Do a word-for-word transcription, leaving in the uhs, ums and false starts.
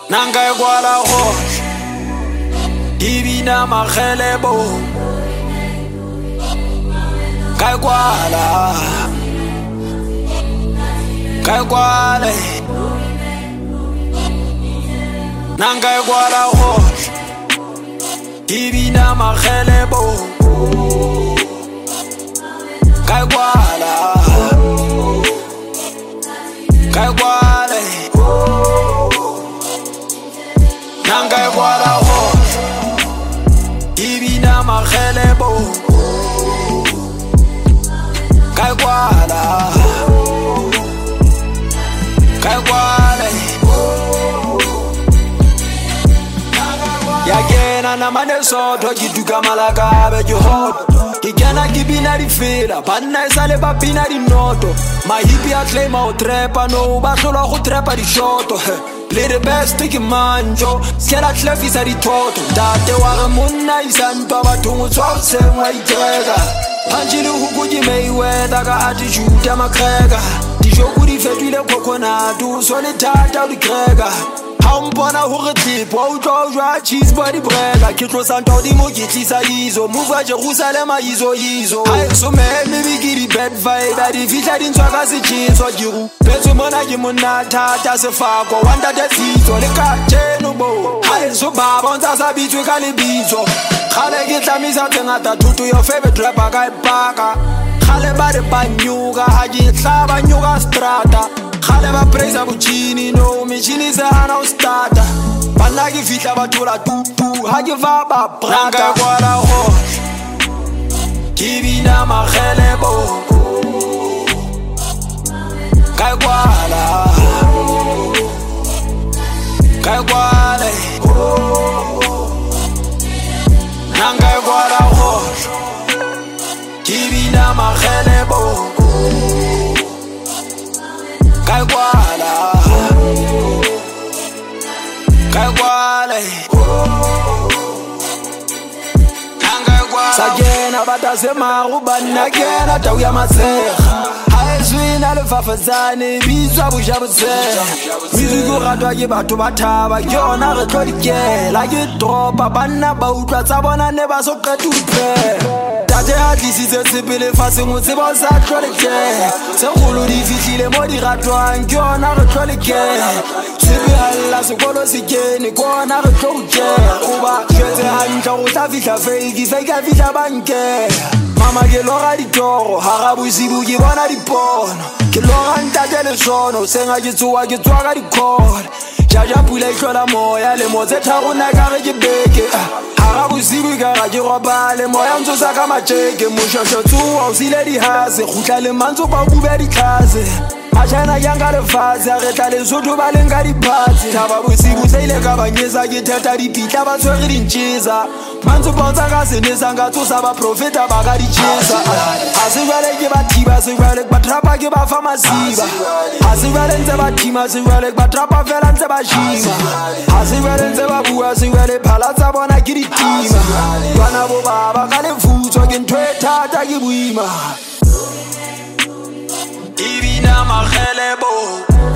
Nanga kwala khosh Ibina makhelebo Kai kwala Kai kwale Nanga kwala khosh Ibina makhelebo Kai kwala Kai kwale Nanga kwala khosh Ibina makhelebo Kai kwala Kai kwale Yagena na mane soto Kiduka malaka beji hot Kikena kibina di fila Banna isale babina di noto Mahipi a claim au trepa No basolo go trepa di shoto Le the best ki manjo Skela tlefisa di toto Date wara munna isanto Batungu tsose mwa itrega Anjili hukuji Mayweather Ka attitude ya makrega Dishoku di fetwile kokonatu Sone tata u di krega Haumpona hore tip Wa utwa ujwa cheese body brega Kitlo santo di mo kitlisa izo Move wa Jerusalem a izo izo Hai so me me bigiri bad vibe Adi fitla di nswaka si chinswa jiru Petsu mona jimuna tata se fako Wanda te sito le kacheno bo Hai so baba unza sabitwe kali bizo Khale kitla misa tengata tutu your favorite rapper kai paka Khale bade banyuka haji tlaba nyuka strata Khale ba praise buchini no michini se hana ustata Banaki fitla batula tutu haji va ba prata Nanga kwala khosh Kibina makhelebo Kai kwala Kai kwale Nanga kwala khosh Kibina makhelebo Kai kwala Kai kwale Nanga kwala Sagena batasema rubana gena tauya masekha Haizwina lefafazane bizwa bujabutse Mizuko radwa ke batho ba thaba ke yona re tlo dikela ke dropa banna ba utlwa tsa bona ne ba so qeta utlwe Tate a tlisitse tsepele fase motse ba sa tlole ke Se kholo di fihlile mo di ratwang ke yona re tlo leke Tsebe alla sekolo se kene kona re tlo ke Oba jwetse hantle go tla fihla fake fake a fihla banke Mama ke lora ditoro harabusibu ke bona dipono Ke lora ntate le sono senga ke tsoa ke tswa ka dikhola Jaja pula ihlola moya le motse thagona ka re ke beke Harabusibu ka ga ke robale moya ntso sa ka matjeke Moshosho tsoa o sile di hase khutla le mantso ba bube di classe Mashana yanga le fase a re tla le sotho ba leng ka diphatsi Thaba bosibu tseile ka banyesa ke theta dipitla ba tshwere dintjesa Mantso bonza ka senesa nga tsosa ba profeta ba ka ditjesa A se jwale ke ba thiba se jwale ba trapa ke ba fa masiba A se jwale ntse ba thima se jwale ba trapa fela ntse ba shima A se jwale ntse ba bua se jwale phala tsa bona ke ditima Bana bo baba ka le futso ke ntwe thata ke boima Ibina makhelebo